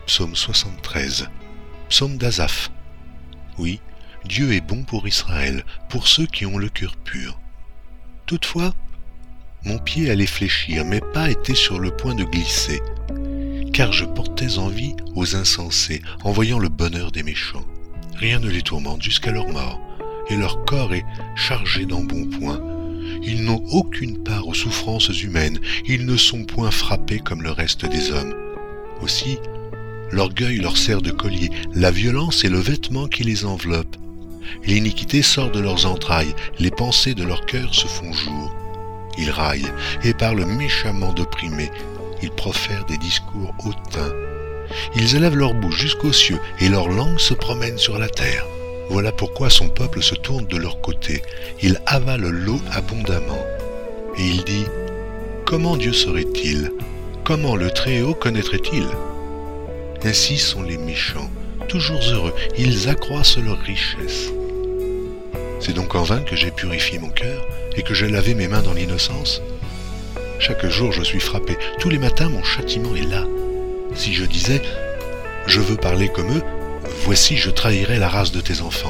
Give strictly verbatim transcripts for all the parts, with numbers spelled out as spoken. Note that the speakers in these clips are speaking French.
Psaume soixante-treize. Psaume d'Asaph. Oui, Dieu est bon pour Israël, pour ceux qui ont le cœur pur. Toutefois, mon pied allait fléchir, mes pas étaient sur le point de glisser, car je portais envie aux insensés en voyant le bonheur des méchants. Rien ne les tourmente jusqu'à leur mort, et leur corps est chargé d'embonpoint. Ils n'ont aucune part aux souffrances humaines, ils ne sont point frappés comme le reste des hommes. Aussi, l'orgueil leur sert de collier, la violence est le vêtement qui les enveloppe. L'iniquité sort de leurs entrailles, les pensées de leur cœur se font jour. Ils raillent et parlent méchamment d'opprimés, ils profèrent des discours hautains. Ils élèvent leur bouche jusqu'aux cieux et leur langue se promène sur la terre. Voilà pourquoi son peuple se tourne de leur côté, il avale l'eau abondamment. Et il dit, comment Dieu saurait-il? Comment le Très-Haut connaîtrait-il? Ainsi sont les méchants, toujours heureux, ils accroissent leur richesse. C'est donc en vain que j'ai purifié mon cœur et que j'ai lavé mes mains dans l'innocence. Chaque jour je suis frappé, tous les matins mon châtiment est là. Si je disais, je veux parler comme eux, voici je trahirais la race de tes enfants.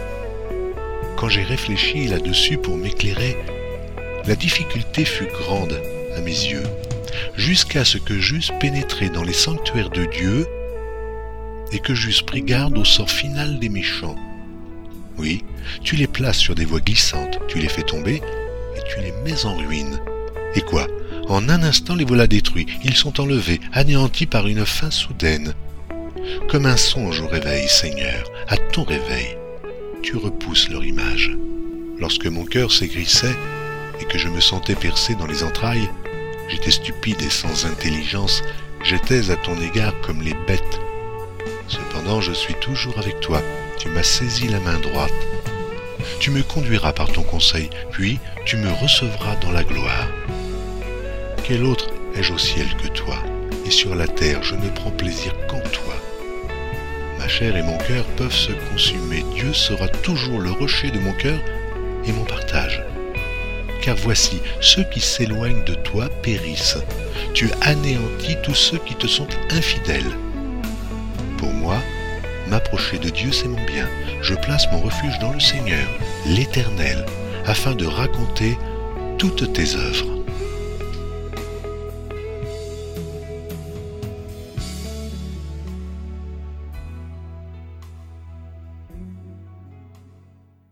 Quand j'ai réfléchi là-dessus pour m'éclairer, la difficulté fut grande à mes yeux, jusqu'à ce que j'eusse pénétré dans les sanctuaires de Dieu et que j'eusse pris garde au sort final des méchants. Oui, tu les places sur des voies glissantes, tu les fais tomber et tu les mets en ruine. Et quoi? En un instant les voilà détruits, ils sont enlevés, anéantis par une fin soudaine. Comme un songe au réveil, Seigneur, à ton réveil, tu repousses leur image. Lorsque mon cœur s'aigrissait et que je me sentais percé dans les entrailles, j'étais stupide et sans intelligence, j'étais à ton égard comme les bêtes. Cependant, je suis toujours avec toi, tu m'as saisi la main droite. Tu me conduiras par ton conseil, puis tu me recevras dans la gloire. Quel autre ai-je au ciel que toi? Et sur la terre, je ne prends plaisir qu'en toi. Ma chair et mon cœur peuvent se consumer. Dieu sera toujours le rocher de mon cœur et mon partage. Car voici, ceux qui s'éloignent de toi périssent. Tu anéantis tous ceux qui te sont infidèles. Pour moi, m'approcher de Dieu, c'est mon bien. Je place mon refuge dans le Seigneur, l'Éternel, afin de raconter toutes tes œuvres.